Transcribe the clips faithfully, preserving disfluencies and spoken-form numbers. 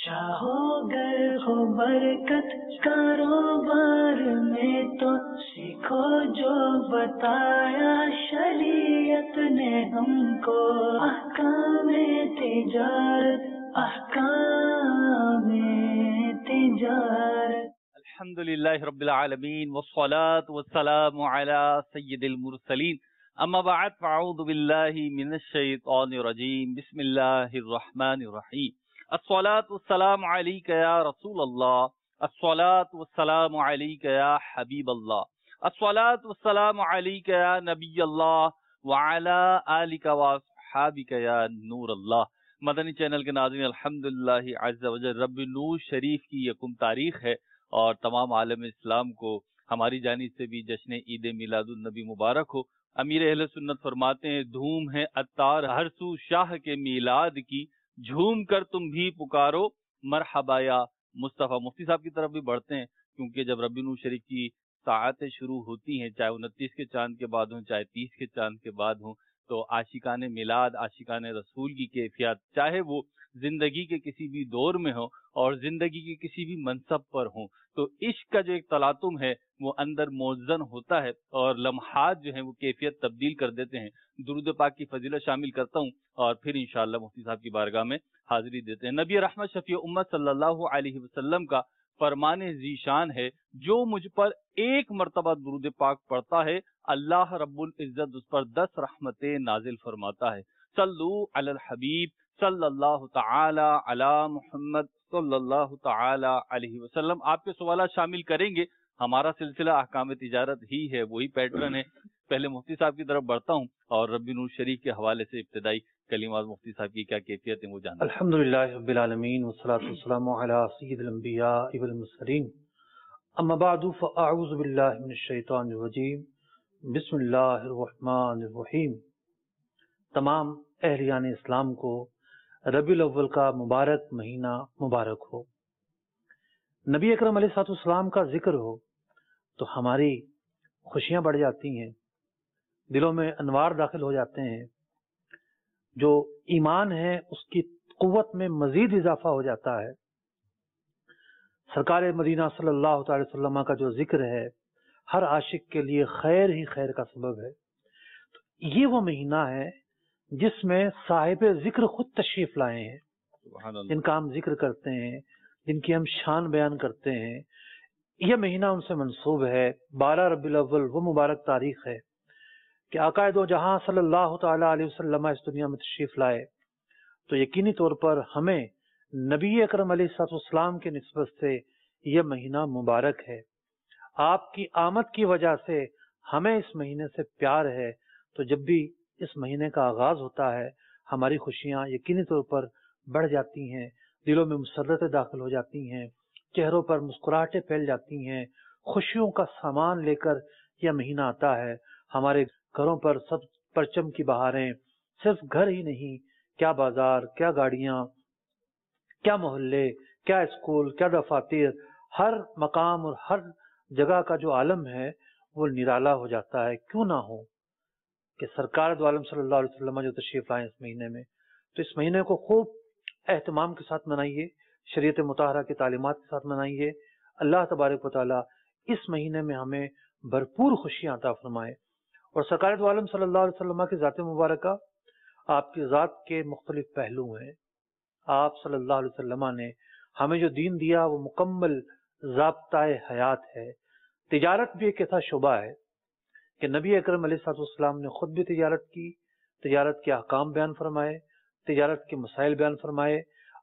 चाहो गर हो बरकत कारोबार में तो सीखो जो बताया शरीयत ने हमको, अहकाम तिजारत अहकाम तिजारत। अल्हम्दुलिल्लाहि रब्बिल आलमीन वस्सलातु वस्सलामु अला सय्यिदिल मुरसलीन अम्मा बअद फअऊज़ु बिल्लाहि मिनश शैतानिर रजीम बिस्मिल्लाहिर रहमानिर रहीम। अस्सलातु वस्सलामु अलैका या रसूल अल्लाह, अस्सलातु वस्सलामु अलैका या हबीब अल्लाह, अस्सलातु वस्सलामु अलैका या नबी अल्लाह व अला आलिका व अस्हाबिका या नूर अल्लाह। मदनी चैनल के नाज़रीन, अल्हम्दुलिल्लाह अज़्ज़ा वजल रब्बी नूर शरीफ की यकुम तारीख है और तमाम आलम इस्लाम को हमारी जानिब से भी जश्न ईद मिलादुन नबी मुबारक हो। अमीर अहले सुन्नत फरमाते हैं, धूम है अत्तार हर सू शाह के मीलाद की, झूम कर तुम भी पुकारो मरहबाया मुस्तफ़ा। मुफ्ती साहब की तरफ भी बढ़ते हैं, क्योंकि जब रब्बी नूर शरीफ की साआतें शुरू होती हैं, चाहे उनतीस के चांद के बाद हों चाहे तीस के चांद के बाद हों, तो आशिकाने मिलाद, आशिकाने रसूल की कैफियत, चाहे वो जिंदगी के किसी भी दौर में हो और जिंदगी के किसी भी मनसब पर हो, तो इश्क का जो एक तलातुम है वो अंदर मौजन होता है और लम्हात जो है वो कैफियत तब्दील कर देते हैं। दुरूद पाक की फजीलत शामिल करता हूँ और फिर इंशाअल्लाह मुफ्ती साहब की बारगाह में हाजिरी देते हैं। नबी रहमत शफी उम्मत सल्लल्लाहु अलैहि वसल्लम का फरमाने ज़ीशान है, जो मुझ पर एक मरतबा दुरूद पाक पढ़ता है, अल्लाह रब्बुल इज्जत उस पर दस रहमतें नाजिल फरमाता है। सल्लू अलल हबीब सल्लल्लाहु तआला अला मुहम्मद सल्लल्लाहु तआला अलैहि वसल्लम। आपके सवाल शामिल करेंगे, हमारा सिलसिला अहकाम तिजारत ही है, वही पैटर्न है। पहले मुफ्ती साहब की तरफ बढ़ता हूँ और रब्बी नूर शरीफ के हवाले से इब्तिदाई कलिमात मुफ्ती साहब की क्या कैफियत है वो जानते हैं। अल्हम्दुलिल्लाहि रब्बिल आलमीन वस्सलातु वस्सलामु अला सय्यिदिल अंबिया वल मुरसलीन अम्मा बअदु फअऊज़ु बिल्लाहि मिनश शैतानिर रजीम बिस्मिल्लाहिर रहमानिर रहीम। तमाम अहलियान इस्लाम को रबीउल अव्वल का मुबारक महीना मुबारक हो। नबी अकरम अलैहिस्सलातु वस्सलाम का जिक्र हो तो हमारी खुशियां बढ़ जाती हैं, दिलों में अनवार दाखिल हो जाते हैं, जो ईमान है उसकी कुव्वत में मजीद इजाफा हो जाता है। सरकार मदीना सल्लल्लाहु अलैहि वसल्लम का जो जिक्र है हर आशिक के लिए खैर ही खैर का सबब है। तो ये वो महीना है जिसमें साहिब जिक्र खुद तशरीफ लाए हैं, जिनका हम जिक्र करते हैं, जिनकी हम शान बयान करते हैं। यह महीना उनसे मंसूब है। बारह रबीउल अव्वल वो मुबारक तारीख है कि आका दो जहां सल्लल्लाहु तआला अलैहि वसल्लम इस दुनिया में तशरीफ लाए, तो यकीनी तौर पर हमें नबी अकरम अलैहिस्सलातु वस्सलाम की निस्बत से यह महीना मुबारक है। आपकी आमद की वजह से हमें इस महीने से प्यार है, तो जब भी इस महीने का आगाज होता है हमारी खुशियां यकीनी तौर पर बढ़ जाती हैं, दिलों में मुसर्रतें दाखिल हो जाती हैं, चेहरों पर मुस्कुराहटें फैल जाती हैं। खुशियों का सामान लेकर यह महीना आता है। हमारे घरों पर सब परचम की बहारें, सिर्फ घर ही नहीं, क्या बाजार, क्या गाड़ियां, क्या मोहल्ले, क्या स्कूल, क्या दफातर, हर मकाम और हर जगह का जो आलम है वो निराला हो जाता है। क्यों ना हो कि सरकार दो आलम सल्लल्लाहु अलैहि वसल्लम जो तशरीफ लाए इस महीने में, तो इस महीने को खूब एहतमाम के साथ मनाइए, शरीयत मुताहरा की तालीमात के साथ मनाइए। अल्लाह तबारक व तआला इस महीने में हमें भरपूर खुशियां अता फरमाए। और सरकार दो आलम सल्लल्लाहु अलैहि वसल्लम की ज़ात मुबारक, आपकी ज़ात के मुख्तलिफ पहलू हैं। आप सल्लल्लाहु अलैहि वसल्लम ने हमें जो दीन दिया वो मुकम्मल ज़ाब्ता-ए हयात है। तिजारत भी एक ऐसा शुबा है कि नबी अकरम अलैहिस्सलातु वस्सलाम ने खुद भी तिजारत की, तिजारत के अहकाम बयान फरमाए, तिजारत के मसाइल बयान फरमाए।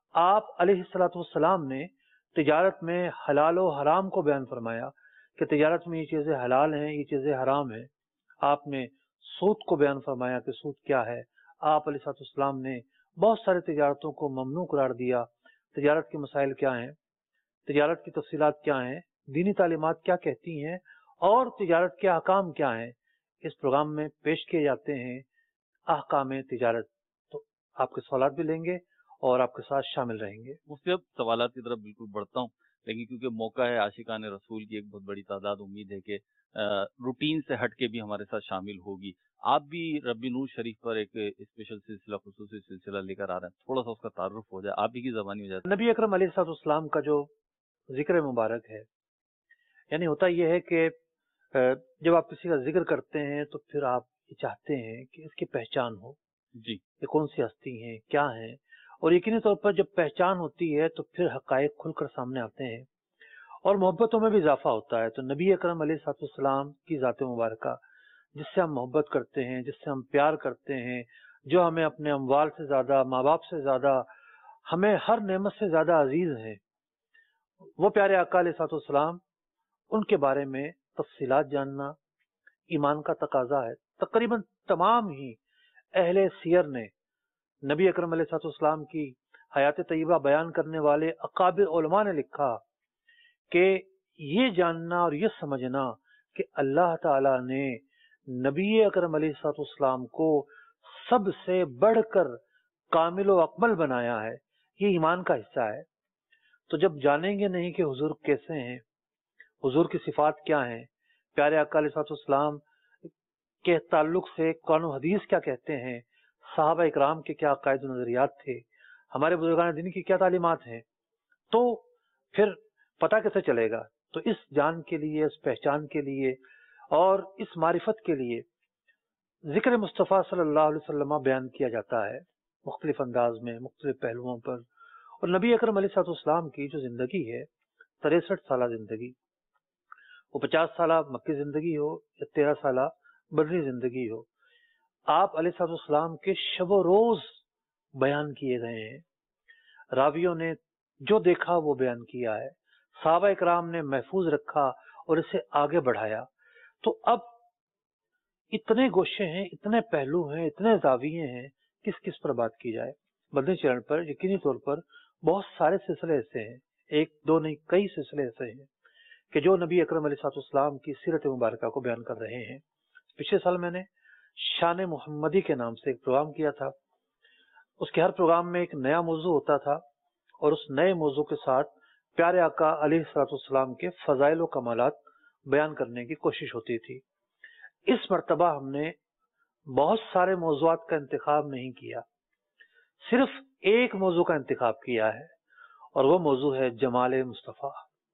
आप अलैहिस्सलातु वस्सलाम ने तिजारत में हलाल और हराम को बयान फरमाया कि तिजारत में ये चीज़ें हलाल हैं, ये चीज़ें हराम हैं। आपने सूद को बयान फरमाया कि सूद क्या है। आप अलैहिस्सलातु वस्सलाम ने बहुत सारे तिजारतों को ममनू करार दिया। तिजारत के मसाइल क्या हैं, तिजारत की तफसीलात क्या हैं, दीनी तालीमात क्या कहती हैं और तिजारत के अहकाम क्या हैं, इस प्रोग्राम में पेश किए जाते हैं अहकाम तिजारत। तो आपके सवालात भी लेंगे और आपके साथ शामिल रहेंगे। मुफ्ती साहब, सवालात की तरफ बिल्कुल बढ़ता हूँ। لیکن کیونکہ موقع ہے عاشقان رسول کی ایک بہت بڑی تعداد امید ہے کہ روٹین سے ہٹ کے بھی ہمارے ساتھ شامل ہوگی. آپ بھی ربی نور شریف پر ایک اسپیشل سلسلہ خصوصی سلسلہ لے کر آ رہے ہیں, تھوڑا سا اس کا تعارف ہو جائے, آپ بھی کی زبانی ہو جائے. نبی اکرم علیہ الصلوۃ والسلام کا جو ذکر مبارک ہے, یعنی ہوتا یہ ہے کہ جب آپ کسی کا ذکر کرتے ہیں تو پھر آپ یہ چاہتے ہیں کہ اس کی پہچان ہو, جی کہ کون سی ہستی ہیں, کیا ہیں, اور یقینی طور پر جب پہچان ہوتی ہے تو پھر حقائق کھل کر سامنے آتے ہیں اور محبتوں میں بھی اضافہ ہوتا ہے. تو نبی اکرم علیہ الصلوۃ والسلام کی ذات مبارکہ جس سے ہم محبت کرتے ہیں, جس سے ہم پیار کرتے ہیں, جو ہمیں اپنے اموال سے زیادہ, ماں باپ سے زیادہ, ہمیں ہر نعمت سے زیادہ عزیز ہیں, وہ پیارے آقا علیہ الصلوۃ والسلام, ان کے بارے میں تفصیلات جاننا ایمان کا تقاضا ہے. تقریباً تمام ہی اہل سیر نے نبی اکرم علیہ الصلوۃ والسلام کی حیات طیبہ بیان کرنے والے اکابر علماء نے لکھا کہ یہ جاننا اور یہ سمجھنا کہ اللہ تعالی نے نبی اکرم علیہ الصلوۃ والسلام کو سب سے بڑھ کر کامل و اکمل بنایا ہے, یہ ایمان کا حصہ ہے. تو جب جانیں گے نہیں کہ حضور کیسے ہیں, حضور کی صفات کیا ہیں, پیارے آقا علیہ الصلوۃ والسلام کے تعلق سے قرآن و حدیث کیا کہتے ہیں, صحابہ اکرام کے کیا عقائد و نظریات تھے, ہمارے بزرگان دین کی کیا تعلیمات ہیں, تو پھر پتہ کیسے چلے گا. تو اس جان کے لیے, اس پہچان کے لیے اور اس معرفت کے لیے ذکر مصطفیٰ صلی اللہ علیہ وسلم بیان کیا جاتا ہے مختلف انداز میں, مختلف پہلوؤں پر. اور نبی اکرم علیہ الصلوۃ والسلام کی جو زندگی ہے, تریسٹھ سالہ زندگی, وہ پچاس سالہ مکی زندگی ہو یا تیرہ سالہ بدری زندگی ہو, آپ علیہ الصلوۃ والسلام کے شب و روز بیان کیے گئے ہیں. راویوں نے جو دیکھا وہ بیان کیا ہے, صحابہ اکرام نے محفوظ رکھا اور اسے آگے بڑھایا. تو اب اتنے گوشے ہیں, اتنے پہلو ہیں, اتنے زاویے ہیں, کس کس پر بات کی جائے. مدنی چینل پر یقینی طور پر بہت سارے سلسلے ایسے ہیں, ایک دو نہیں کئی سلسلے ایسے ہیں کہ جو نبی اکرم علیہ الصلوۃ والسلام کی سیرت مبارکہ کو بیان کر رہے ہیں. پچھلے سال میں نے شان محمدی کے نام سے ایک پروگرام کیا تھا. اس کے ہر پروگرام میں ایک نیا موضوع ہوتا تھا اور اس نئے موضوع کے ساتھ پیارے آقا علیہ الصلوۃ والسلام کے فضائل و کمالات بیان کرنے کی کوشش ہوتی تھی. اس مرتبہ ہم نے بہت سارے موضوعات کا انتخاب نہیں کیا, صرف ایک موضوع کا انتخاب کیا ہے, اور وہ موضوع ہے جمال مصطفیٰ.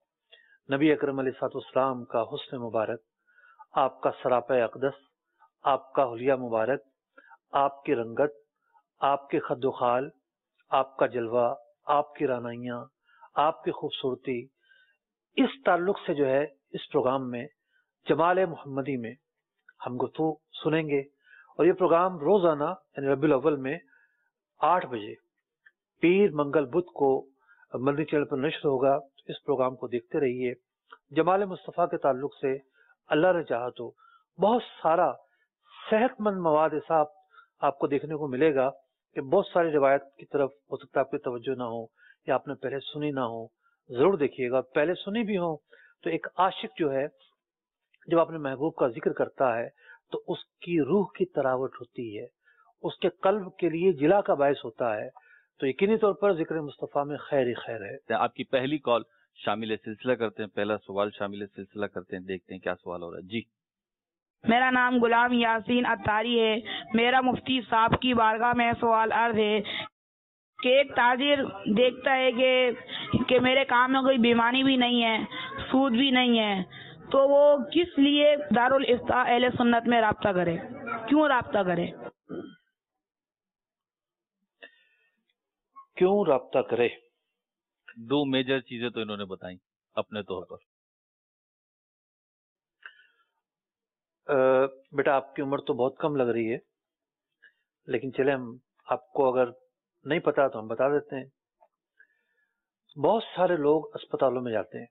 نبی اکرم علیہ الصلوۃ والسلام کا حسن مبارک, آپ کا سراپہ اقدس, آپ کا حلیہ مبارک, آپ کی رنگت, آپ کے خد و خال, آپ کا جلوہ, آپ کی رانائیاں, آپ کی خوبصورتی. اس تعلق سے جو ہے اس پروگرام میں جمال محمدی میں ہم گفتگو سنیں گے, اور یہ پروگرام روزانہ یعنی ربیع الاول میں آٹھ بجے پیر منگل بدھ کو مدنی چینل پر نشر ہوگا. اس پروگرام کو دیکھتے رہیے. جمال مصطفیٰ کے تعلق سے اللہ نے چاہا تو بہت سارا صحت مند مواد ایسا آپ کو دیکھنے کو ملے گا کہ بہت ساری روایت کی طرف ہو سکتا ہے آپ کی توجہ نہ ہو یا آپ نے پہلے سنی نہ ہو. ضرور دیکھیے گا. پہلے سنی بھی ہو تو ایک عاشق جو ہے جب اپنے محبوب کا ذکر کرتا ہے تو اس کی روح کی تراوٹ ہوتی ہے, اس کے قلب کے لیے جلا کا باعث ہوتا ہے. تو یقینی طور پر ذکر مصطفیٰ میں خیر ہی خیر ہے. آپ کی پہلی کال شامل سلسلہ کرتے ہیں, پہلا سوال شامل سلسلہ کرتے ہیں, دیکھتے ہیں کیا سوال ہو رہا ہے. جی, میرا نام غلام یاسین اتاری ہے. میرا مفتی صاحب کی بارگاہ میں سوال عرض ہے کہ ایک تاجر دیکھتا ہے کہ کہ میرے کام میں کوئی بیماری بھی نہیں ہے, سود بھی نہیں ہے, تو وہ کس لیے دارالافتاء اہل سنت میں رابطہ کرے, کیوں رابطہ کرے؟ کیوں رابطہ کرے؟ دو میجر چیزیں تو انہوں نے بتائیں اپنے طور پر. بیٹا آپ کی عمر تو بہت کم لگ رہی ہے, لیکن چلے ہم آپ کو اگر نہیں پتا تو ہم بتا دیتے ہیں. بہت سارے لوگ اسپتالوں میں جاتے ہیں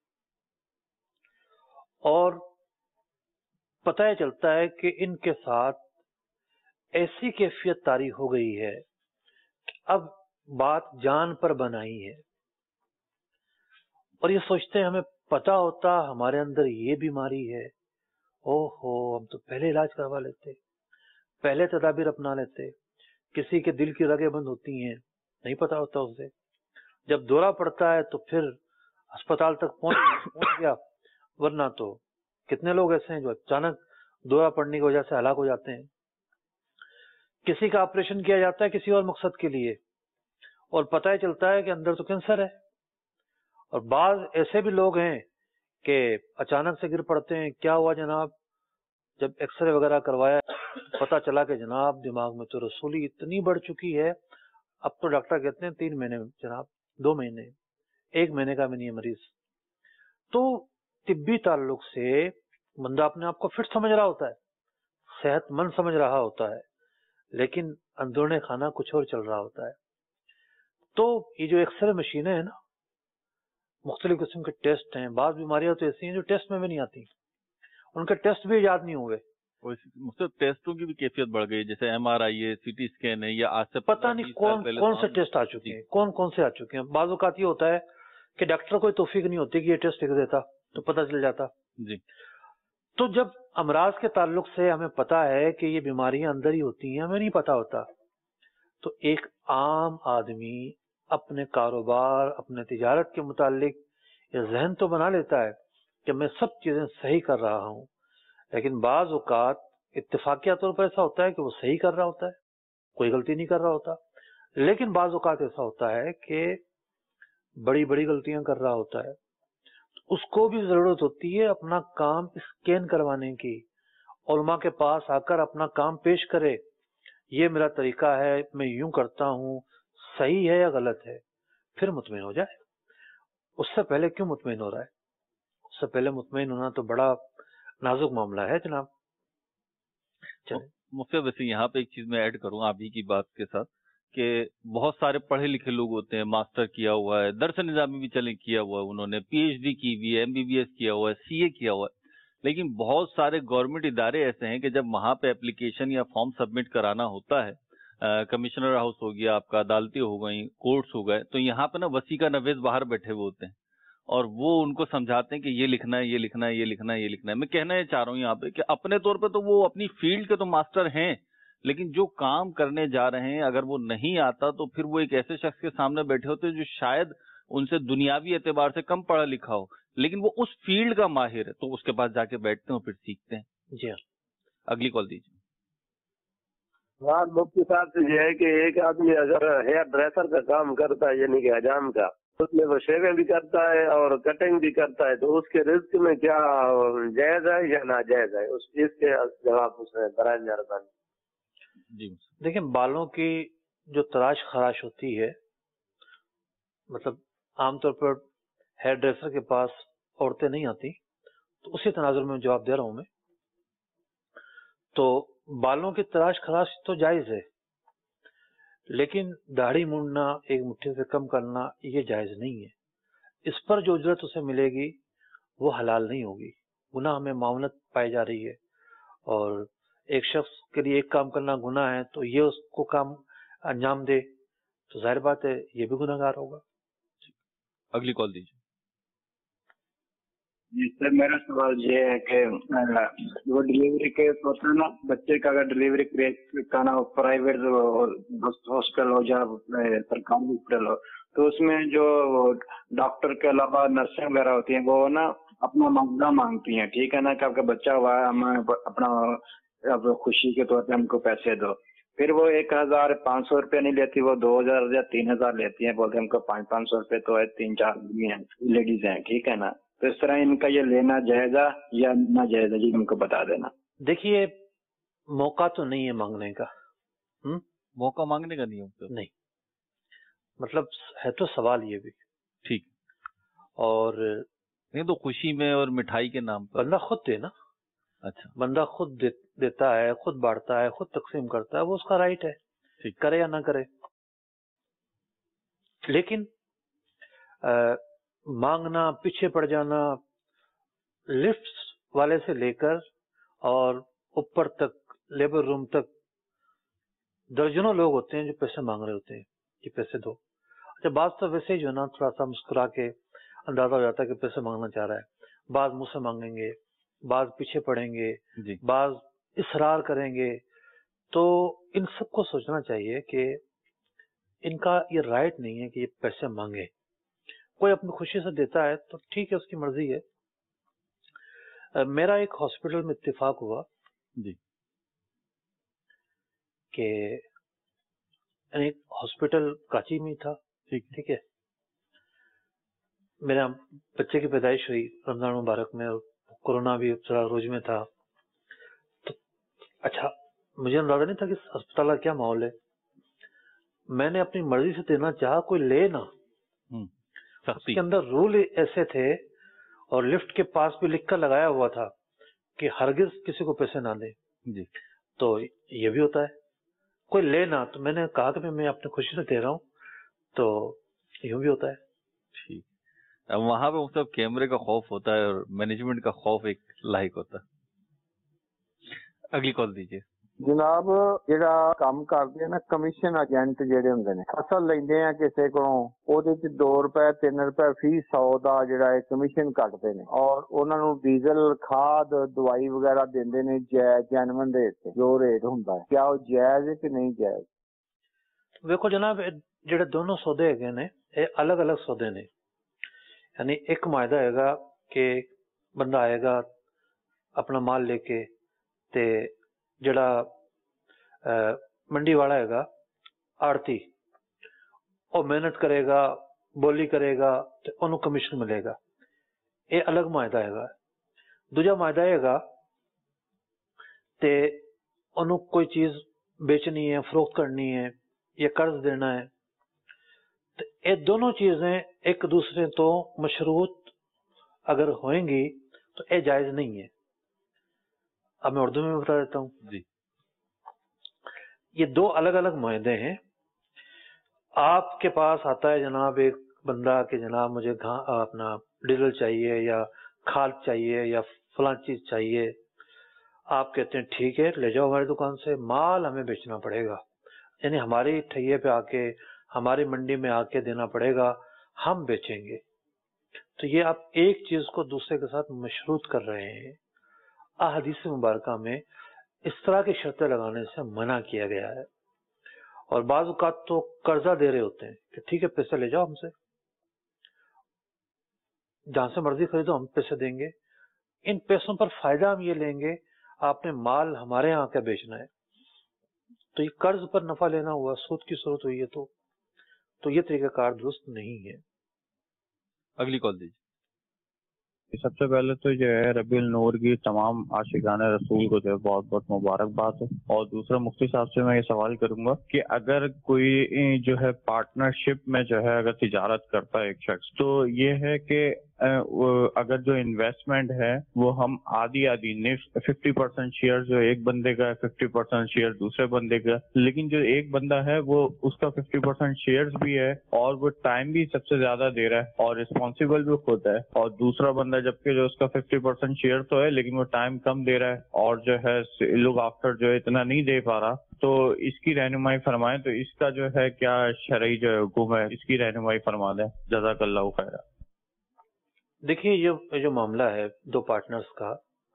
اور پتہ یہ چلتا ہے کہ ان کے ساتھ ایسی کیفیت طاری ہو گئی ہے کہ اب بات جان پر بنائی ہے, اور یہ سوچتے ہیں ہمیں پتا ہوتا ہمارے اندر یہ بیماری ہے, او ہو ہم تو پہلے علاج کروا لیتے, پہلے تدابیر اپنا لیتے. کسی کے دل کی رگیں بند ہوتی ہیں, نہیں پتا ہوتا اسے, جب دورہ پڑتا ہے تو پھر अस्पताल तक पहुंच पहुंच गया, वरना तो कितने लोग ऐसे हैं जो अचानक दौरा पड़ने की वजह से हलाक हो जाते हैं। किसी का ऑपरेशन किया जाता है किसी और मकसद के लिए, और पता ही चलता है कि अंदर तो कैंसर है। और बाज ऐसे भी लोग हैं कि अचानक से गिर पड़ते हैं, क्या हुआ जनाब, जब एक्सरे वगैरह करवाया पता चला कि जनाब दिमाग में तो रसूली इतनी बढ़ चुकी है, अब तो डॉक्टर कहते हैं तीन महीने जनाब, दो महीने, एक महीने का भी नहीं है मरीज। तो तिब्बी ताल्लुक से बंदा अपने आप को फिट समझ रहा होता है, सेहतमंद समझ रहा होता है, लेकिन अंदरूनी खाना कुछ और चल रहा होता है। तो ये जो एक्सरे मशीनें हैं ना, मुख्तलिफ किस्म के टेस्ट हैं, बाद बीमारियां तो ऐसी हैं जो टेस्ट में भी नहीं आती, उनके टेस्ट भी याद नहीं हुए। मुझसे टेस्टों की भी कैफियत बढ़ गई, जैसे एमआरआई है, सीटी स्कैन है, या आज से पता नहीं कौन कौन से टेस्ट आ चुके हैं, कौन कौन से आ चुके हैं। बाज़ औक़ात ये होता है कि डॉक्टर को तौफीक नहीं होती कि ये टेस्ट लिख देता तो पता चल जाता जी। तो जब अमराज के ताल्लुक से हमें पता है कि ये बीमारियां अंदर ही होती हैं, हमें नहीं पता होता, तो एक आम आदमी अपने कारोबार, अपने तिजारत के मुतालिक ये जहन तो बना लेता है कि मैं सब चीजें सही कर रहा हूँ, लेकिन बाज औकात इत्तेफाकिया तौर पर ऐसा होता है कि वो सही कर रहा होता है, कोई गलती नहीं कर रहा होता। लेकिन बाज औकात ऐसा होता है कि बड़ी बड़ी गलतियां कर रहा होता है, उसको भी जरूरत होती है अपना काम स्कैन करवाने की, उलमा के पास आकर अपना काम पेश करे, ये मेरा तरीका है, मैं यूं करता हूँ, सही है या गलत है, फिर मुतमईन हो जाए। उससे पहले क्यों मुतमईन हो रहा है? उससे पहले मुतमईन होना तो बड़ा नाजुक मामला है जनाब। चले मुफ्ती, वैसे यहाँ पे एक चीज मैं ऐड करूँ आप ही की बात के साथ कि बहुत सारे पढ़े लिखे लोग होते हैं, मास्टर किया हुआ है, दरस निजामी भी चले किया हुआ है, उन्होंने पीएचडी की हुई है, एमबीबीएस किया हुआ है, सीए किया हुआ है, लेकिन बहुत सारे गवर्नमेंट इदारे ऐसे हैं कि जब वहां पे एप्लीकेशन या फॉर्म सबमिट कराना होता है, कमिश्नर हाउस हो गया आपका, अदालतें हो गई, कोर्ट्स हो गए, तो यहाँ पे ना वसीका नवेज बाहर बैठे हुए होते हैं और वो उनको समझाते हैं कि ये लिखना है, ये लिखना है, ये लिखना है, ये लिखना है। मैं कहना ये चाह रहा हूँ यहाँ पे कि अपने तौर पे तो वो अपनी फील्ड के तो मास्टर हैं, लेकिन जो काम करने जा रहे हैं अगर वो नहीं आता तो फिर वो एक ऐसे शख्स के सामने बैठे होते हैं जो शायद उनसे दुनियावी एतबार से कम पढ़ा लिखा हो, लेकिन वो उस फील्ड का माहिर है, तो उसके पास जाके बैठते हैं और फिर सीखते हैं। जी हाँ, अगली कॉल दीजिए। हाँ, मुफ्ती साहब से ये है कि एक आदमी अगर हेयर ड्रेसर का काम करता है, यानी कि हजाम का, उसमें वो शेविंग भी करता है और कटिंग भी करता है, तो उसके रिस्क में क्या जायज है या नाजायज है? उस चीज के जवाब उसने बराए मेहरबानी। जी देखिए, बालों की जो तराश खराश होती है, मतलब आमतौर पर हेयर ड्रेसर के पास औरतें नहीं आती, तो उसी तनाजुर में जवाब दे रहा हूं मैं। तो बालों की तराश खराश तो जायज है, लेकिन दाढ़ी मुड़ना, एक मुट्ठी से कम करना, ये जायज नहीं है। इस पर जो उजरत उसे मिलेगी वो हलाल नहीं होगी, गुनाह में मामलत पाई जा रही है। और एक शख्स के लिए एक काम करना गुनाह है, तो ये उसको काम अंजाम दे तो जाहिर बात है ये भी गुनाहगार होगा। अगली कॉल दीजिए। जी सर, मेरा सवाल ये है कि वो डिलीवरी केस होता है ना, बच्चे का अगर डिलीवरी कराना हो, प्राइवेट हॉस्पिटल हो या सरकारी हॉस्पिटल हो, तो उसमें जो डॉक्टर के अलावा नर्सें वगैरह होती हैं, वो ना अपना मुआवजा मांगती हैं, ठीक है ना, कि आपका बच्चा हुआ है, हमें अपना अब खुशी के तौर पे हमको पैसे दो। फिर वो एक हजार पाँच सौ रुपया नहीं लेती, वो दो हजार या तीन हजार लेती है, बोलते हमको पाँच पाँच सौ रुपये तो है, तीन चार आदमी हैं, लेडीज हैं, ठीक है ना। तो इस तरह इनका ये लेना जायजा या ना जायजा, जी हमको बता देना। देखिए, मौका तो नहीं है मांगने का। हुँ? मौका मांगने का नहीं है नहीं, मतलब है तो सवाल ये भी ठीक, और नहीं तो खुशी में और मिठाई के नाम पर बंदा खुद दे ना। अच्छा, बंदा खुद दे, देता है, खुद बांटता है, खुद तकसीम करता है, वो उसका राइट है, ठीक, करे या ना करे। लेकिन आ, मांगना, पीछे पड़ जाना, लिफ्ट वाले से लेकर और ऊपर तक, लेबर रूम तक दर्जनों लोग होते हैं जो पैसे मांग रहे होते हैं कि पैसे दो। अच्छा, बात तो वैसे ही जो ना थोड़ा सा मुस्कुरा के अंदाजा हो जाता है कि पैसे मांगना चाह रहा है। बाद मुंह से मांगेंगे, बाद पीछे पड़ेंगे, बाद इसरार करेंगे। तो इन सबको सोचना चाहिए कि इनका ये राइट नहीं है कि ये पैसे मांगे। کوئی اپنی خوشی سے دیتا ہے تو ٹھیک ہے، اس کی مرضی ہے. میرا ایک ہاسپٹل میں اتفاق ہوا جی کہ ایک ہاسپٹل کراچی میں تھا. ٹھیک ٹھیک ہے، میرا بچے کی پیدائش ہوئی رمضان مبارک میں، اور کورونا بھی ذرا روز میں تھا. تو اچھا مجھے اندازہ نہیں تھا کہ اسپتال کا کیا ماحول ہے. میں نے اپنی مرضی سے دینا چاہا، کوئی لے نہ. اس کے اندر رول ایسے تھے اور لفٹ کے پاس بھی لکھ کر لگایا ہوا تھا کہ ہرگز کسی کو پیسے نہ دیں. جی تو یہ بھی ہوتا ہے کوئی لے نہ. تو میں نے کہا کہ میں اپنی خوشی سے دے رہا ہوں، تو یوں بھی ہوتا ہے. ٹھیک. اب وہاں پہ مطلب کیمرے کا خوف ہوتا ہے اور مینجمنٹ کا خوف ایک لاحق ہوتا ہے. اگلی کال دیجیے. جناب جڑا کام کرتے ہیں نا کمیشن ایجنٹ جڑے ہوندے نے، فصل لیندے ہیں کسے کولوں، اودے وچ دو روپے تین روپے فی سو دا جڑا ہے کمیشن کٹتے نے، اور انہاں نوں ڈیزل کھاد دوائی وغیرہ دیندے نے جینون ریٹ تے جو ریٹ ہوندا ہے. کیا وہ جائز ہے کہ نہیں جائز؟ دیکھو جناب، جڑے دونوں سودے ہیگے نے یہ الگ الگ سودے نے. یعنی ایک معاہدہ ہے گا کہ بندہ آئے گا اپنا مال لے کے، تے جڑا منڈی والا ہے گا آڑتی، وہ محنت کرے گا، بولی کرے گا، تے انہوں کمیشن ملے گا. یہ الگ معاہدہ ہے گا. دوجا معاہدہ ہے گا تے انہوں کوئی چیز بیچنی ہے، فروخت کرنی ہے یا قرض دینا ہے. یہ دونوں چیزیں ایک دوسرے تو مشروط اگر ہوئیں گی تو یہ جائز نہیں ہے. اب میں اردو میں بتا دیتا ہوں. جی یہ دو الگ الگ معاہدے ہیں. آپ کے پاس آتا ہے جناب ایک بندہ کہ جناب مجھے اپنا ڈیزل چاہیے یا کھاد چاہیے یا فلاں چیز چاہیے. آپ کہتے ہیں ٹھیک ہے لے جاؤ ہماری دکان سے، مال ہمیں بیچنا پڑے گا، یعنی ہماری ٹھیے پہ آ کے ہماری منڈی میں آ کے دینا پڑے گا، ہم بیچیں گے. تو یہ آپ ایک چیز کو دوسرے کے ساتھ مشروط کر رہے ہیں. احادیث مبارکہ میں اس طرح کی شرطیں لگانے سے منع کیا گیا ہے. اور بعض اوقات تو قرضہ دے رہے ہوتے ہیں کہ ٹھیک ہے پیسے لے جاؤ ہم سے، جہاں سے مرضی خریدو ہم پیسے دیں گے، ان پیسوں پر فائدہ ہم یہ لیں گے، آپ نے مال ہمارے یہاں کا بیچنا ہے. تو یہ قرض پر نفع لینا ہوا، سود کی صورت ہوئی ہے. تو تو یہ طریقہ کار درست نہیں ہے. اگلی کال دیجیے. سب سے پہلے تو جو ہے ربیع النور کی تمام عاشقان رسول کو جو ہے بہت بہت مبارکباد ہے. اور دوسرا مفتی صاحب سے میں یہ سوال کروں گا کہ اگر کوئی جو ہے پارٹنرشپ میں جو ہے اگر تجارت کرتا ہے ایک شخص، تو یہ ہے کہ اگر جو انویسٹمنٹ ہے وہ ہم آدھی آدھی ففٹی پرسینٹ شیئر جو ایک بندے کا ہے، ففٹی پرسینٹ شیئر دوسرے بندے کا، لیکن جو ایک بندہ ہے وہ اس کا ففٹی پرسینٹ شیئر بھی ہے اور وہ ٹائم بھی سب سے زیادہ دے رہا ہے اور رسپانسبل بھی خود ہے، اور دوسرا بندہ جبکہ جو اس کا ففٹی پرسینٹ شیئر تو ہے لیکن وہ ٹائم کم دے رہا ہے اور جو ہے لوگ آفٹر جو ہے اتنا نہیں دے پا رہا. تو اس کی رہنمائی فرمائیں، تو اس کا جو ہے کیا شرعی جو حکم ہے اس کی رہنمائی فرما دیں. جزاک اللہ خیر. دیکھیے یہ جو معاملہ ہے دو پارٹنرز کا،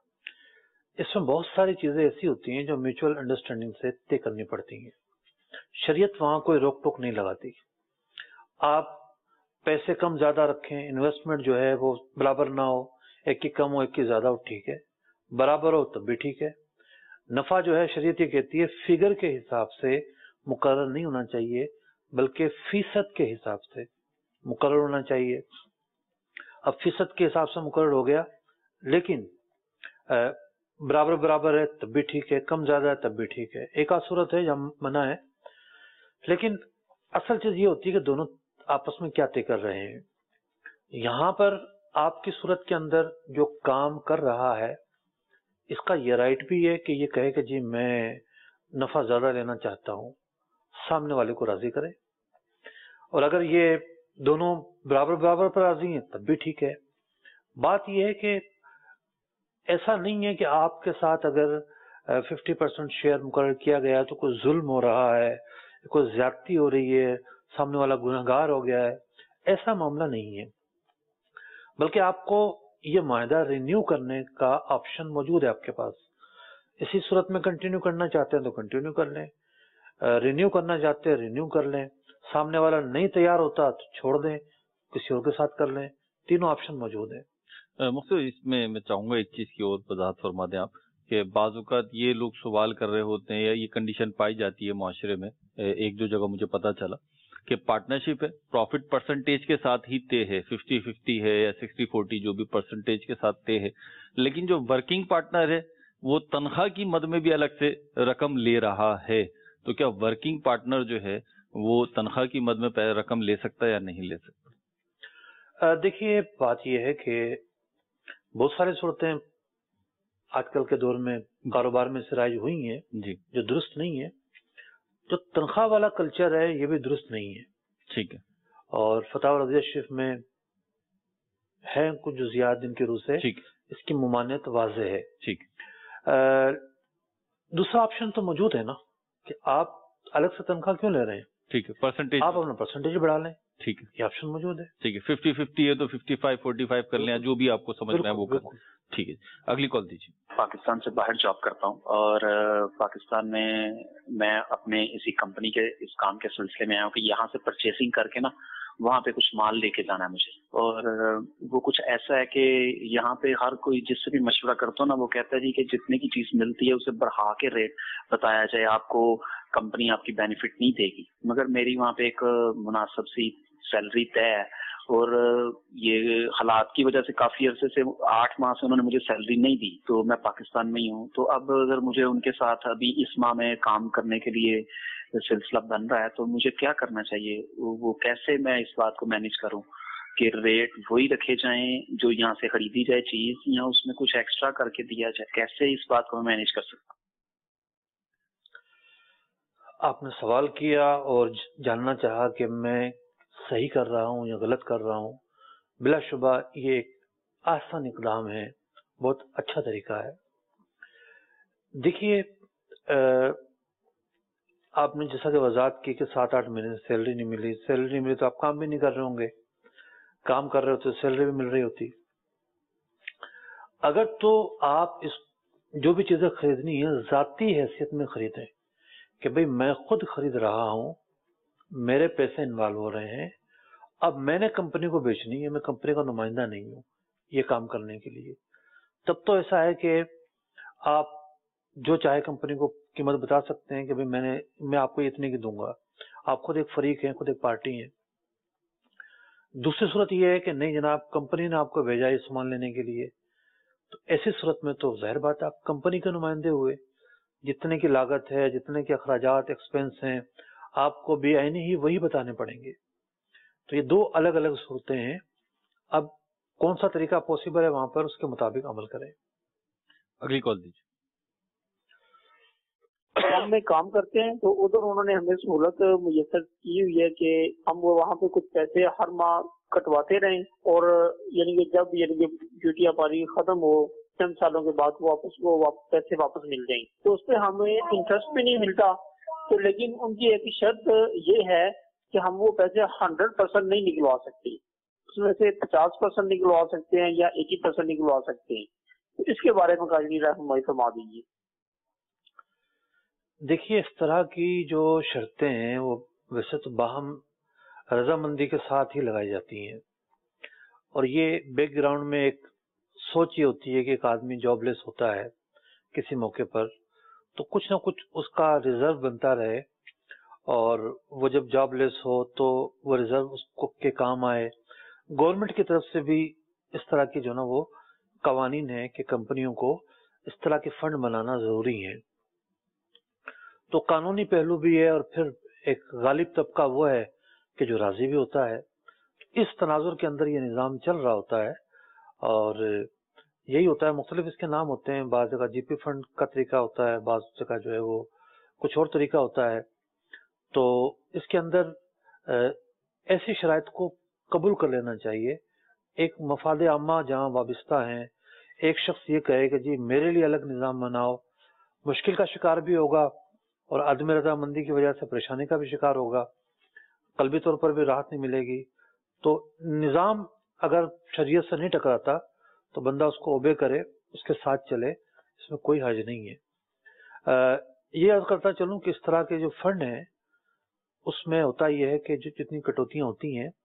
اس میں بہت ساری چیزیں ایسی ہوتی ہیں جو میوچل انڈرسٹینڈنگ سے طے کرنی پڑتی ہیں. شریعت وہاں کوئی روک ٹوک نہیں لگاتی. آپ پیسے کم زیادہ رکھیں، انویسٹمنٹ جو ہے وہ برابر نہ ہو، ایک کی کم ہو ایک کی زیادہ ہو ٹھیک ہے، برابر ہو تب بھی ٹھیک ہے. نفع جو ہے شریعت یہ کہتی ہے فگر کے حساب سے مقرر نہیں ہونا چاہیے بلکہ فیصد کے حساب سے مقرر ہونا چاہیے. اب فیصد کے حساب سے مقرر ہو گیا لیکن برابر برابر ہے تب بھی ٹھیک ہے، کم زیادہ ہے تب بھی ٹھیک ہے. ایک آدھ صورت ہے جہاں منع ہے، لیکن اصل چیز یہ ہوتی ہے کہ دونوں آپس میں کیا طے کر رہے ہیں. یہاں پر آپ کی صورت کے اندر جو کام کر رہا ہے اس کا یہ رائٹ بھی ہے کہ یہ کہے کہ جی میں نفع زیادہ لینا چاہتا ہوں، سامنے والے کو راضی کرے. اور اگر یہ دونوں برابر برابر پر راضی ہیں تب بھی ٹھیک ہے. بات یہ ہے کہ ایسا نہیں ہے کہ آپ کے ساتھ اگر ففٹی پرسینٹ شیئر مقرر کیا گیا تو کوئی ظلم ہو رہا ہے، کوئی زیادتی ہو رہی ہے، سامنے والا گنہگار ہو گیا ہے. ایسا معاملہ نہیں ہے، بلکہ آپ کو یہ معاہدہ رینیو کرنے کا آپشن موجود ہے آپ کے پاس. اسی صورت میں کنٹینیو کرنا چاہتے ہیں تو کنٹینیو کر لیں، رینیو کرنا چاہتے ہیں رینیو کر لیں. سامنے والا نہیں تیار ہوتا تو چھوڑ دیں، किसी और के साथ कर लें, तीनों ऑप्शन मौजूद है। मुफ्ती इसमें मैं चाहूंगा एक चीज की और वजाहत फरमा दें आप कि बाज़ ये लोग सवाल कर रहे होते हैं या ये कंडीशन पाई जाती है माशरे में, एक दो जगह मुझे पता चला कि पार्टनरशिप है, प्रॉफिट परसेंटेज के साथ ही तय है, फिफ्टी फिफ्टी है या सिक्सटी फोर्टी जो भी परसेंटेज के साथ तय है, लेकिन जो वर्किंग पार्टनर है वो तनख्वाह की मद में भी अलग से रकम ले रहा है, तो क्या वर्किंग पार्टनर जो है वो तनख्वाह की मद में रकम ले सकता है या नहीं ले सकता? देखिए बात यह है कि बहुत सारी सूरतें आजकल के दौर में कारोबार में सिराज हुई हैं जी, जो दुरुस्त नहीं है। जो तनख्वाह वाला कल्चर है ये भी दुरुस्त नहीं है, ठीक है, और फतावा रज़िया शरीफ में है कुछ जुज़ियात जिनकी रूह से ठीक, इसकी मुमानियत वाज़ेह है, ठीक। दूसरा ऑप्शन तो मौजूद है ना कि आप अलग से तनख्वाह क्यों ले रहे हैं, ठीक है, परसेंटेज आप अपना परसेंटेज बढ़ा लें, ठीक है, ये ऑप्शन मौजूद है, ठीक है। फिफ्टी फिफ्टी है तो फिफ्टी फाइव फोर्टी फाइव कर लें, जो भी आपको समझ में है वो कर, ठीक है। अगली कॉल दीजिए। पाकिस्तान से बाहर जॉब करता हूँ और पाकिस्तान में मैं अपने इसी कंपनी के इस काम के सिलसिले में आया हूँ कि यहाँ से परचेसिंग करके ना वहाँ पे कुछ माल लेके जाना है मुझे, और वो कुछ ऐसा है कि यहाँ पे हर कोई जिससे भी मशवरा करता हूँ ना वो कहता है जी कि जितने की चीज मिलती है उसे बढ़ा के रेट बताया जाए, आपको कंपनी आपकी बेनिफिट नहीं देगी, मगर मेरी वहाँ पे एक मुनासिब सी सैलरी तय है और ये हालात की वजह से काफी अरसे से आठ माह से उन्होंने मुझे सैलरी नहीं दी, तो मैं पाकिस्तान में ही हूँ। तो अब अगर मुझे उनके साथ अभी इस माह में काम करने के लिए सिलसिला बन रहा है तो मुझे क्या करना चाहिए, वो कैसे मैं इस बात को मैनेज करूँ कि रेट वही रखे जाएं जो यहाँ से खरीदी जाए चीज या उसमें कुछ एक्स्ट्रा करके दिया जाए, कैसे इस बात को मैं मैनेज कर सकता हूँ? आपने सवाल किया और जानना चाहा कि मैं सही कर रहा हूँ या गलत कर रहा हूँ। बिलाशुबा ये एक आसान इकदाम है, बहुत अच्छा तरीका है। देखिए आपने जैसा कि वजाहत की कि सात आठ महीने से सैलरी नहीं मिली, सैलरी नहीं मिली तो आप काम भी नहीं कर रहे होंगे, काम कर रहे होते तो सैलरी भी मिल रही होती। अगर तो आप इस जो भी चीजें खरीदनी है जाती हैसियत में खरीदें कि भाई मैं खुद खरीद रहा हूँ, मेरे पैसे इन्वॉल्व हो रहे हैं, अब मैंने कंपनी को बेचनी है, मैं कंपनी का नुमाइंदा नहीं हूँ ये काम करने के लिए, तब तो ऐसा है कि आप जो चाहे कंपनी को कीमत बता सकते हैं कि भाई मैंने मैं आपको इतने की दूंगा, आप खुद एक फरीक हैं, खुद एक पार्टी हैं। दूसरी सूरत यह है कि नहीं जनाब कंपनी ने आपको भेजा है सामान लेने के लिए, तो ऐसी सूरत में तो जाहिर बात आप कंपनी के नुमाइंदे हुए, जितने की लागत है, जितने के अखराजात एक्सपेंस हैं, आपको बेआईनी ही वही बताने पड़ेंगे। तो ये दो अलग अलग सूरतें हैं। अब कौन सा तरीका पॉसिबल है वहां पर उसके मुताबिक अमल करें। अगली कॉल दीजिए। हम में काम करते हैं तो उधर उन्होंने हमें सहूलत मुयसर की हुई है कि हम वो वहाँ पे कुछ पैसे हर माह कटवाते रहें और यानी कि जब यानी कि ड्यूटी हमारी खत्म हो चंद सालों के बाद वापस वो वापस पैसे वापस मिल जाएंगे, तो उस पर हमें इंटरेस्ट भी नहीं मिलता। तो लेकिन उनकी एक शर्त ये है कि हम वो पैसे हंड्रेड परसेंट नहीं निकलवा सकते, उसमें से पचास परसेंट निकलवा सकते हैं या एटी परसेंट निकलवा सकते हैं। तो इसके बारे में काजी रहनुमाई फरमा दीजिए। देखिए इस तरह की जो शर्तें हैं वो वैसे तो बाहम रजामंदी के साथ ही लगाई जाती हैं, और ये बैकग्राउंड में एक सोच ये होती है कि एक आदमी जॉबलेस होता है किसी मौके पर तो कुछ ना कुछ उसका रिजर्व बनता रहे, और वो जब जॉबलेस हो तो वो रिजर्व उसको के काम आए। गवर्नमेंट की तरफ से भी इस तरह की जो ना वो कवानीन है कि कंपनियों को इस तरह के फंड बनाना जरूरी है। तो कानूनी पहलू भी है और फिर एक गालिब तबका वो है कि जो राजी भी होता है। इस तनाजुर के अंदर ये निज़ाम चल रहा होता है और यही होता है। मुख्तलिफ इसके नाम होते हैं, बाज़ जगह जीपी फंड का तरीका होता है, बाज़ जगह जो है वो कुछ और तरीका होता है। तो इसके अंदर ऐसी शराइत को कबूल कर लेना चाहिए। एक मफाद आमा जहाँ वाबस्ता हैं, एक शख्स ये कहे कि जी मेरे लिए अलग निज़ाम बनाओ, मुश्किल का शिकार भी होगा और आदमी रजामंदी की वजह से परेशानी का भी शिकार होगा, कल्बी तौर पर भी राहत नहीं मिलेगी। तो निज़ाम अगर शरीयत से नहीं टकराता तो बंदा उसको ओबे करे, उसके साथ चले, इसमें कोई हर्ज नहीं है। आ, ये अर्ज करता चलूं कि इस तरह के जो फंड हैं उसमें होता यह है कि जो जितनी कटौतियां होती हैं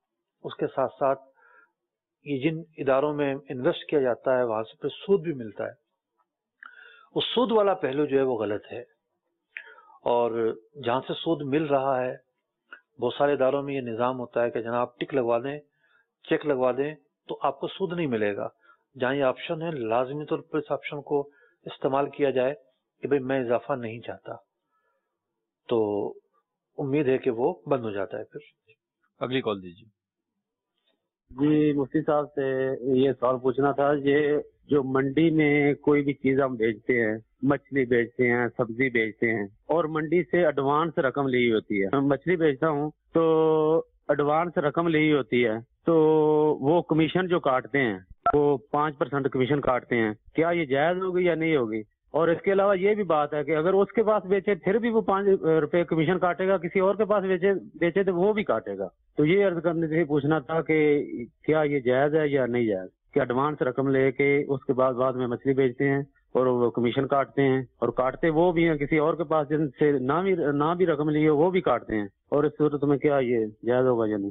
اس کے ساتھ ساتھ یہ جن اداروں میں انویسٹ کیا جاتا ہے وہاں سے پھر سود بھی ملتا ہے. اس سود والا پہلو جو ہے وہ غلط ہے. اور جہاں سے سود مل رہا ہے بہت سارے اداروں میں یہ نظام ہوتا ہے کہ جناب ٹک لگوا دیں، چیک لگوا دیں تو آپ کو سود نہیں ملے گا. جہاں یہ آپشن ہے لازمی طور پر اس آپشن کو استعمال کیا جائے کہ بھئی میں اضافہ نہیں چاہتا، تو امید ہے کہ وہ بند ہو جاتا ہے. پھر اگلی کال دیجیے. جی مفتی صاحب سے یہ سوال پوچھنا تھا، یہ جو منڈی میں کوئی بھی چیز ہم بیچتے ہیں، مچھلی بیچتے ہیں، سبزی بیچتے ہیں، اور منڈی سے ایڈوانس رقم لی ہوتی ہے. میں مچھلی بیچتا ہوں تو ایڈوانس رقم لی ہوتی ہے، تو وہ کمیشن جو کاٹتے ہیں وہ پانچ پرسنٹ کمیشن کاٹتے ہیں. کیا یہ جائز ہوگی یا نہیں ہوگی؟ اور اس کے علاوہ یہ بھی بات ہے کہ اگر اس کے پاس بیچے پھر بھی وہ پانچ روپے کمیشن کاٹے گا، کسی اور کے پاس بیچے بیچے تو وہ بھی کاٹے گا. تو یہ عرض کرنے سے پوچھنا تھا کہ کیا یہ جائز ہے یا نہیں جائز کہ ایڈوانس رقم لے کے اس کے بعد بعد میں مچھلی بیچتے ہیں اور وہ کمیشن کاٹتے ہیں، اور کاٹتے وہ بھی ہیں کسی اور کے پاس جن سے نہ بھی نہ بھی رقم لی ہو وہ بھی کاٹتے ہیں. اور اس صورت میں کیا یہ جائز ہوگا یا نہیں؟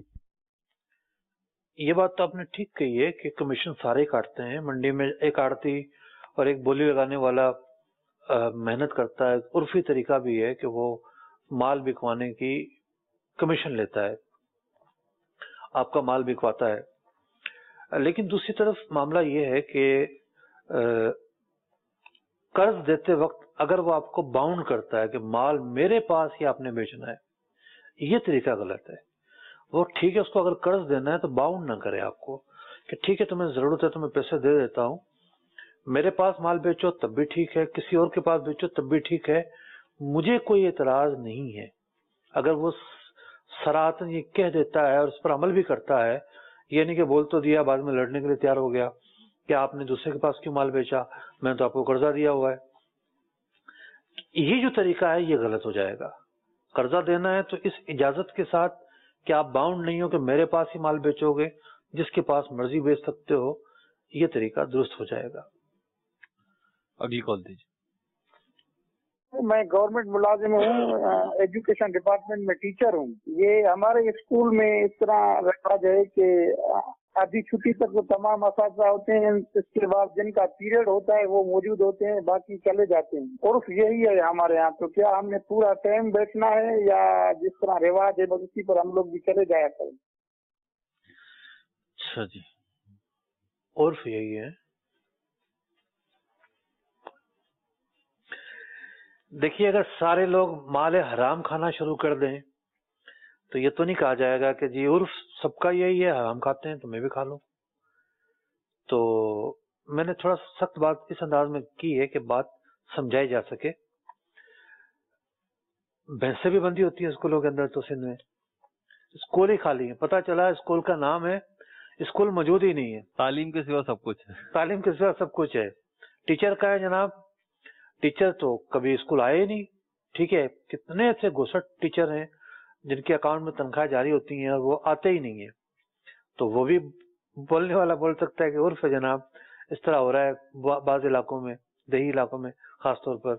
یہ بات تو آپ نے ٹھیک کہی ہے کہ کمیشن سارے کاٹتے ہیں. منڈی میں ایک آڑتی اور ایک بولی لگانے والا محنت کرتا ہے. عرفی طریقہ بھی ہے کہ وہ مال بکوانے کی کمیشن لیتا ہے، آپ کا مال بکواتا ہے. لیکن دوسری طرف معاملہ یہ ہے کہ قرض دیتے وقت اگر وہ آپ کو باؤنڈ کرتا ہے کہ مال میرے پاس ہی آپ نے بیچنا ہے، یہ طریقہ غلط ہے. وہ ٹھیک ہے اس کو اگر قرض دینا ہے تو باؤنڈ نہ کرے آپ کو کہ ٹھیک ہے تمہیں ضرورت ہے تو میں پیسے دے دیتا ہوں، میرے پاس مال بیچو تب بھی ٹھیک ہے، کسی اور کے پاس بیچو تب بھی ٹھیک ہے، مجھے کوئی اعتراض نہیں ہے. اگر وہ صراحتاً یہ کہہ دیتا ہے اور اس پر عمل بھی کرتا ہے، یہ نہیں کہ بول تو دیا بعد میں لڑنے کے لیے تیار ہو گیا کہ آپ نے دوسرے کے پاس کیوں مال بیچا، میں تو آپ کو قرضہ دیا ہوا ہے. یہ جو طریقہ ہے یہ غلط ہو جائے گا. قرضہ دینا ہے تو اس اجازت کے ساتھ کہ آپ باؤنڈ نہیں ہو کہ میرے پاس ہی مال بیچو گے، جس کے پاس مرضی بیچ سکتے ہو، یہ طریقہ درست ہو جائے گا. اگلی کال دیجیے. میں گورنمنٹ ملازم ہوں، ایجوکیشن ڈپارٹمنٹ میں ٹیچر ہوں. یہ ہمارے اسکول میں اس طرح رواج ہے کہ آدھی چھٹی تک وہ تمام اساتذہ ہوتے ہیں، اس کے بعد جن کا پیریڈ ہوتا ہے وہ موجود ہوتے ہیں، باقی چلے جاتے ہیں. عرف یہی ہے ہمارے یہاں. تو کیا ہم نے پورا ٹائم بیٹھنا ہے یا جس طرح رواج ہے بس اسی پر ہم لوگ بھی چلے جایا کریں؟ اچھا جی، عرف یہی ہے. دیکھیے اگر سارے لوگ مال حرام کھانا شروع کر دیں تو یہ تو نہیں کہا جائے گا کہ جی عرف سب کا یہی ہے، حرام کھاتے ہیں تو میں بھی کھا لوں. تو میں نے تھوڑا سخت بات اس انداز میں کی ہے کہ بات سمجھائی جا سکے. بھینسیں بھی بندی ہوتی ہیں اسکولوں کے اندر، تو سندھ میں اسکول ہی خالی ہے. پتہ چلا اسکول کا نام ہے، اسکول موجود ہی نہیں ہے. تعلیم کے سوا سب کچھ ہے. تعلیم کے سوا سب کچھ ہے. ٹیچر کا ہے جناب، ٹیچر تو کبھی اسکول آئے ہی نہیں. ٹھیک ہے، کتنے ایسے گھسٹ ٹیچر ہیں جن کے اکاؤنٹ میں تنخواہ جاری ہوتی ہیں اور وہ آتے ہی نہیں ہیں. تو وہ بھی بولنے والا بول سکتا ہے کہ عرف ہے جناب، اس طرح ہو رہا ہے بعض علاقوں میں، دیہی علاقوں میں خاص طور پر.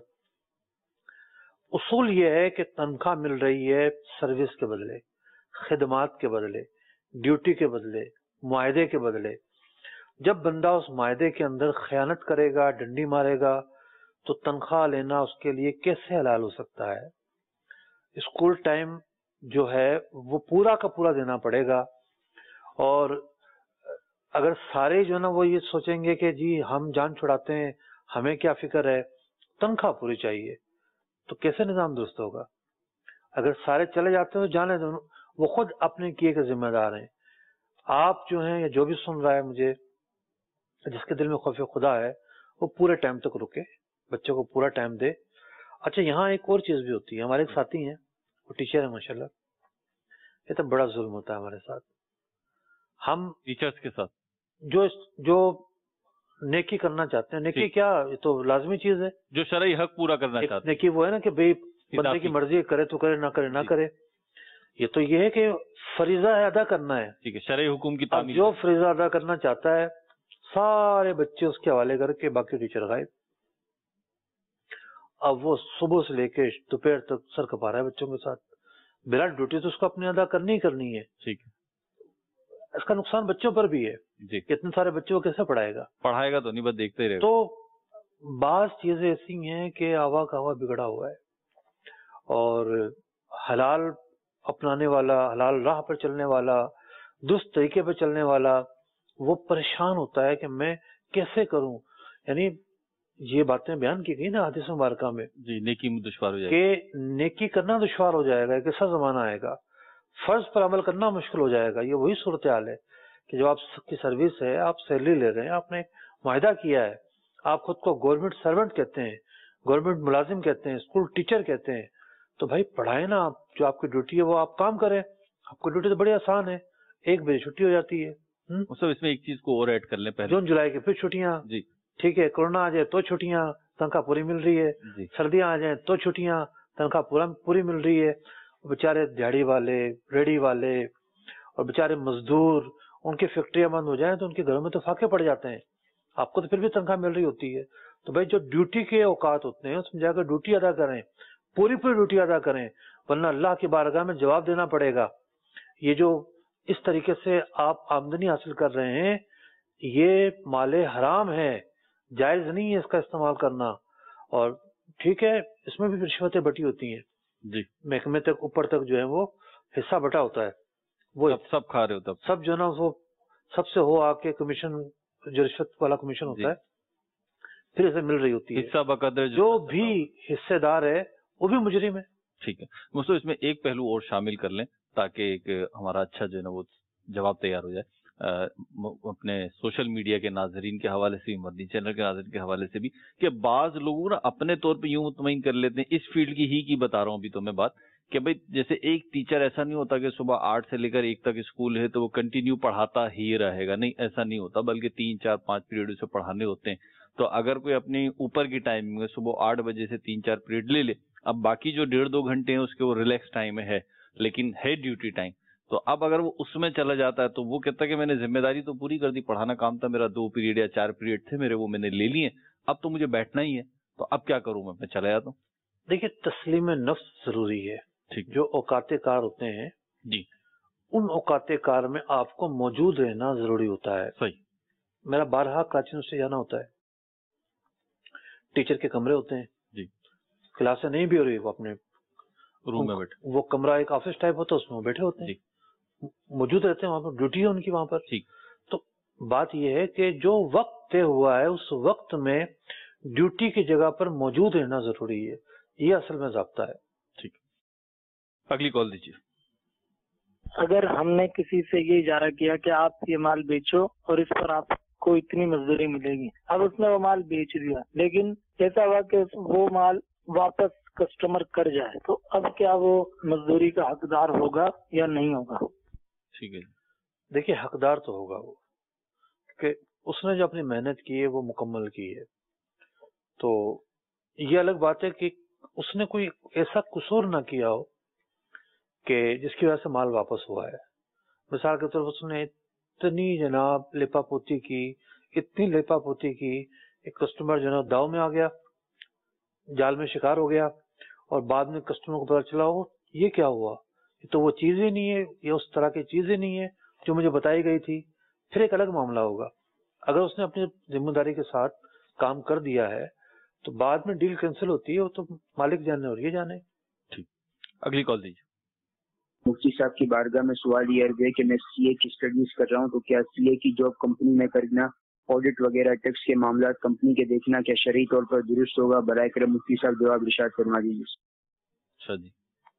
اصول یہ ہے کہ تنخواہ مل رہی ہے سروس کے بدلے، خدمات کے بدلے، ڈیوٹی کے بدلے، معاہدے کے بدلے. جب بندہ اس معاہدے کے اندر خیانت کرے گا، ڈنڈی مارے گا، تو تنخواہ لینا اس کے لیے کیسے حلال ہو سکتا ہے؟ اسکول ٹائم جو ہے وہ پورا کا پورا دینا پڑے گا. اور اگر سارے جو ہے نا وہ یہ سوچیں گے کہ جی ہم جان چھڑاتے ہیں، ہمیں کیا فکر ہے، تنخواہ پوری چاہیے، تو کیسے نظام درست ہوگا؟ اگر سارے چلے جاتے ہیں تو جانے دو، وہ خود اپنے کیے کے ذمہ دار ہیں. آپ جو ہیں یا جو بھی سن رہا ہے مجھے، جس کے دل میں خوف خدا ہے، وہ پورے ٹائم تک رکے، بچوں کو پورا ٹائم دے. اچھا یہاں ایک اور چیز بھی ہوتی ہے. ہمارے ایک ساتھی ہیں، وہ ٹیچر ہے ماشاءاللہ. یہ تو بڑا ظلم ہوتا ہے ہمارے ساتھ. ہم ٹیچرز کے ساتھ جو جو نیکی کرنا چاہتے ہیں، نیکی کیا، یہ تو لازمی چیز ہے. جو شرعی حق پورا کرنا چاہتے ہیں، نیکی وہ ہے نا کہ بھئی بندے کی مرضی کرے تو کرے، نہ کرے نہ کرے. یہ تو یہ ہے کہ فریضہ ادا کرنا ہے. ٹھیک ہے، شرعی حکم کی تعمیل. جو فریضہ ادا کرنا چاہتا ہے سارے بچے اس کے حوالے کر کے، باقی ٹیچر غائب. اب وہ صبح سے لے کے دوپہر تک سر کپا رہا ہے بچوں کے ساتھ. بلا ڈیوٹی تو اس کو اپنے ادا کرنی ہی کرنی ہے. ٹھیک ہے. اس کا نقصان بچوں پر بھی ہے جی. اتنے سارے بچوں کو کیسے پڑھائے گا پڑھائے گا تو نہیں، بس دیکھتے ہی رہے گا. تو بعض چیزیں ایسی ہیں کہ آوا کا ہوا بگڑا ہوا ہے، اور حلال اپنانے والا، حلال راہ پر چلنے والا، درست طریقے پہ چلنے والا، وہ پریشان ہوتا ہے کہ میں کیسے کروں. یعنی یہ باتیں بیان کی گئی نا حدیث مبارکہ میں جی، نیکی میں دشوار ہو جائے گا، کہ نیکی کرنا دشوار ہو جائے گا، ایک ایسا زمانہ آئے گا فرض پر عمل کرنا مشکل ہو جائے گا. یہ وہی صورتحال ہے کہ جب آپ کی سروس ہے، آپ سیلری لے رہے ہیں، آپ نے معاہدہ کیا ہے، آپ خود کو گورنمنٹ سرونٹ کہتے ہیں، گورنمنٹ ملازم کہتے ہیں، اسکول ٹیچر کہتے ہیں، تو بھائی پڑھائیں نا. آپ جو آپ کی ڈیوٹی ہے وہ آپ کام کریں. آپ کی ڈیوٹی تو بڑی آسان ہے، ایک بجے چھٹی ہو جاتی ہے. سب اس میں ایک چیز کو اور ایڈ کر لیں پہلے، جون جولائی کے پھر چھٹیاں، جی ٹھیک ہے. کورونا آ جائے تو چھٹیاں، تنخواہ پوری مل رہی ہے. جی. سردیاں آ جائیں تو چھٹیاں، تنخواہ پورا پوری مل رہی ہے. بیچارے دیہڑی والے، ریڑھی والے اور بیچارے مزدور، ان کی فیکٹریاں بند ہو جائیں تو ان کے گھروں میں تو فاقے پڑ جاتے ہیں. آپ کو تو پھر بھی تنخواہ مل رہی ہوتی ہے. تو بھائی جو ڈیوٹی کے اوقات ہوتے ہیں اس میں جا کر ڈیوٹی ادا کریں، پوری پوری ڈیوٹی ادا کریں، ورنہ اللہ کی بارگاہ میں جواب دینا پڑے گا. یہ جو اس طریقے سے آپ آمدنی حاصل کر رہے ہیں یہ مال حرام ہے، جائز نہیں ہے اس کا استعمال کرنا. اور ٹھیک ہے اس میں بھی رشوتیں بٹی ہوتی ہیں جی، محکمے تک اوپر تک جو ہے وہ حصہ بٹا ہوتا ہے، وہ سب سب کھا رہے ہو تب سب جو ہے نا وہ سب سے ہو آ کے کمیشن، جو رشوت والا کمیشن ہوتا ہے پھر اسے مل رہی ہوتی ہے. حصہ بقدر جو بھی حصے دار ہے وہ بھی مجرم ہے. ٹھیک ہے مستو، اس میں ایک پہلو اور شامل کر لیں تاکہ ایک ہمارا اچھا جو ہے نا وہ جواب تیار ہو جائے. اپنے سوشل میڈیا کے ناظرین کے حوالے سے بھی، مدنی چینل کے ناظرین کے حوالے سے بھی، کہ بعض لوگ نا اپنے طور پہ یوں مطمئن کر لیتے ہیں، اس فیلڈ کی ہی کی بتا رہا ہوں ابھی تو میں بات، کہ بھائی جیسے ایک ٹیچر ایسا نہیں ہوتا کہ صبح آٹھ سے لے کر ایک تک اسکول ہے تو وہ کنٹینیو پڑھاتا ہی رہے گا. نہیں، ایسا نہیں ہوتا، بلکہ تین چار پانچ پیریڈ اسے پڑھانے ہوتے ہیں. تو اگر کوئی اپنی اوپر کی ٹائمنگ میں صبح آٹھ بجے سے تین چار پیریڈ لے لے، اب باقی جو ڈیڑھ دو گھنٹے ہیں اس کے وہ ریلیکس ٹائم ہے لیکن ہے ڈیوٹی ٹائم، تو اب اگر وہ اس میں چلا جاتا ہے تو وہ کہتا ہے کہ میں نے ذمہ داری تو پوری کر دی، پڑھانا کام تھا میرا، دو پیریڈ یا چار پیریڈ تھے میرے، وہ میں نے لے لیے، اب تو مجھے بیٹھنا ہی ہے، تو اب کیا کروں میں میں چلا جاتا ہوں. دیکھیے تسلیم نفس ضروری ہے. ٹھیک، جو اوقات کار ہوتے ہیں جی ان اوقات کار میں آپ کو موجود رہنا ضروری ہوتا ہے. صحیح. میرا بارہا کراچی یونیورسٹی جانا ہوتا ہے، ٹیچر کے کمرے ہوتے ہیں، جی کلاسیں نہیں بھی ہو رہی، وہ اپنے روم میں بیٹھے، وہ کمرہ ایک آفس ٹائپ ہوتا ہے اس میں وہ بیٹھے ہوتے ہیں، موجود رہتے ہیں وہاں پر، ڈیوٹی ہے ان کی وہاں پر. ٹھیک. تو بات یہ ہے کہ جو وقت طے ہوا ہے اس وقت میں ڈیوٹی کی جگہ پر موجود رہنا ضروری ہے، یہ اصل میں ضابطہ ہے. ٹھیک، اگلی کال دیجیے. اگر ہم نے کسی سے یہ اجارہ کیا کہ آپ یہ مال بیچو اور اس پر آپ کو اتنی مزدوری ملے گی، اب اس نے وہ مال بیچ دیا لیکن ایسا ہوا کہ وہ مال واپس کسٹمر کر جائے، تو اب کیا وہ مزدوری کا حقدار ہوگا یا نہیں ہوگا؟ ٹھیک ہے. دیکھیے حقدار تو ہوگا وہ، کہ اس نے جو اپنی محنت کی ہے وہ مکمل کی ہے. تو یہ الگ بات ہے کہ اس نے کوئی ایسا قصور نہ کیا ہو کہ جس کی وجہ سے مال واپس ہوا ہے. مثال کے طور پر اس نے اتنی جناب لپا پوتی کی، اتنی لپا پوتی کی، ایک کسٹمر جو ہے داؤ میں آ گیا، جال میں شکار ہو گیا، اور بعد میں کسٹمر کو پتا چلا ہو یہ کیا ہوا، یہ تو وہ چیز ہی نہیں ہے، یہ اس طرح کی چیز ہی نہیں ہے جو مجھے بتائی گئی تھی، پھر ایک الگ معاملہ ہوگا. اگر اس نے اپنی ذمہ داری کے ساتھ کام کر دیا ہے تو بعد میں ڈیل کینسل ہوتی ہے، وہ تو مالک جانے اور یہ جانے. ٹھیک، اگلی کال دیجیے. مفتی صاحب کی بارگاہ میں سوال یہ ہے کہ میں سی اے کی اسٹڈیز کر رہا ہوں، تو کیا سی اے کی جاب کمپنی میں کرنا، آڈٹ وغیرہ ٹیکس کے معاملات کمپنی کے دیکھنا کیا شرعی طور پر درست ہوگا؟ برائے کرم مفتی صاحب جواب ارشاد فرما دیجیے. اچھا جی.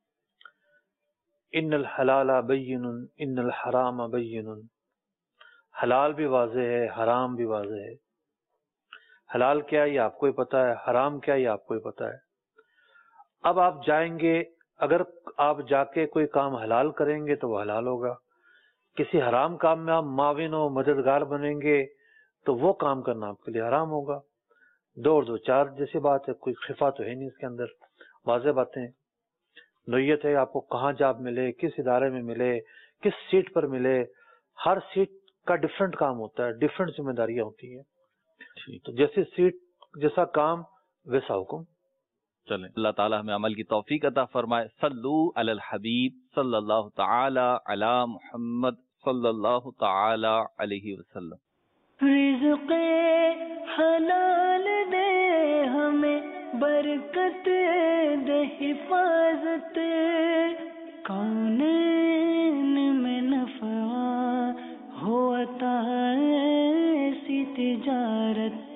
ان الحلال بین ان الحرام بین، حلال بھی واضح ہے، حرام بھی واضح ہے. حلال کیا یہ آپ کو ہی پتا ہے، حرام کیا یہ آپ کو ہی پتا ہے. اب آپ جائیں گے، اگر آپ جا کے کوئی کام حلال کریں گے تو وہ حلال ہوگا، کسی حرام کام میں آپ معاون و مددگار بنیں گے تو وہ کام کرنا آپ کے لیے حرام ہوگا. دو اور دو چار جیسی بات ہے، کوئی خفا تو ہے نہیں اس کے اندر، واضح باتیں. نوعیت ہے آپ کو کہاں جاب ملے، کس ادارے میں ملے، کس سیٹ پر ملے، ہر سیٹ کا ڈفرینٹ کام ہوتا ہے، ڈفرینٹ ذمہ داریاں ہوتی ہیں. تو جیسی سیٹ جیسا کام ویسا حکم. چلیں اللہ تعالی ہمیں عمل کی توفیق عطا فرمائے. صلو علی الحبیب صلی اللہ تعالی علی محمد صلی اللہ تعالی علیہ وسلم۔ رزق حلال دے ہمیں، برکت دے حفاظت، کونین میں نفع ہو عطا ایسی تجارت،